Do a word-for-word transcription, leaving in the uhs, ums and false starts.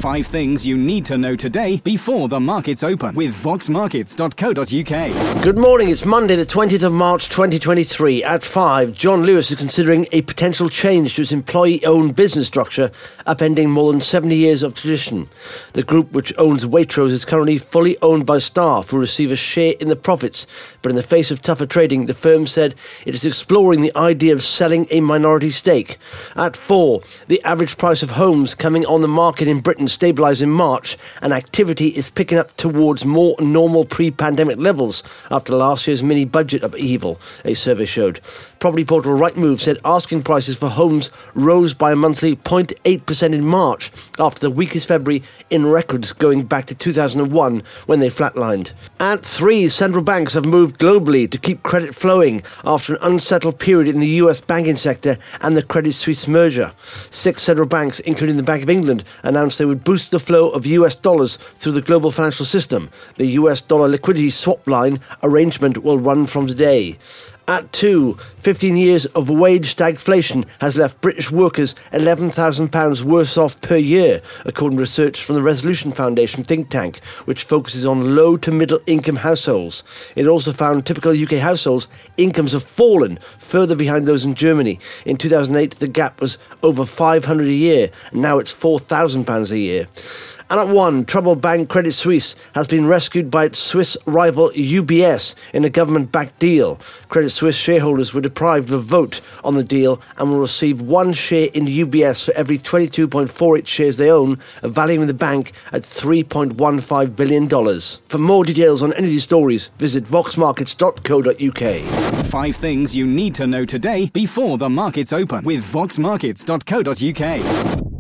Five things you need to know today before the markets open with vox markets dot co dot uk. Good morning, it's Monday the twentieth of March twenty twenty-three. At five, John Lewis is considering a potential change to its employee-owned business structure, upending more than seventy years of tradition. The group, which owns Waitrose, is currently fully owned by staff who receive a share in the profits, but in the face of tougher trading, the firm said it is exploring the idea of selling a minority stake. At four, the average price of homes coming on the market in Britain stabilised in March, and activity is picking up towards more normal pre-pandemic levels after last year's mini-budget upheaval, a survey showed. Property portal Rightmove said asking prices for homes rose by a monthly zero point eight percent in March, after the weakest February in records going back to two thousand one, when they flatlined. At three, central banks have moved globally to keep credit flowing after an unsettled period in the U S banking sector and the Credit Suisse merger. Six central banks, including the Bank of England, announced they would boost the flow of U S dollars through the global financial system. The U S dollar liquidity swap line arrangement will run from today. At two, fifteen years of wage stagflation has left British workers eleven thousand pounds worse off per year, according to research from the Resolution Foundation think tank, which focuses on low to middle income households. It also found typical U K households' incomes have fallen further behind those in Germany. In two thousand eight, the gap was over five hundred pounds a year, and now it's four thousand pounds a year. And at one, troubled bank Credit Suisse has been rescued by its Swiss rival U B S in a government-backed deal. Credit Suisse shareholders were deprived of a vote on the deal and will receive one share in U B S for every twenty-two point four eight shares they own, valuing the bank at three point one five billion dollars. For more details on any of these stories, visit vox markets dot co dot uk. Five things you need to know today before the markets open with vox markets dot co dot uk.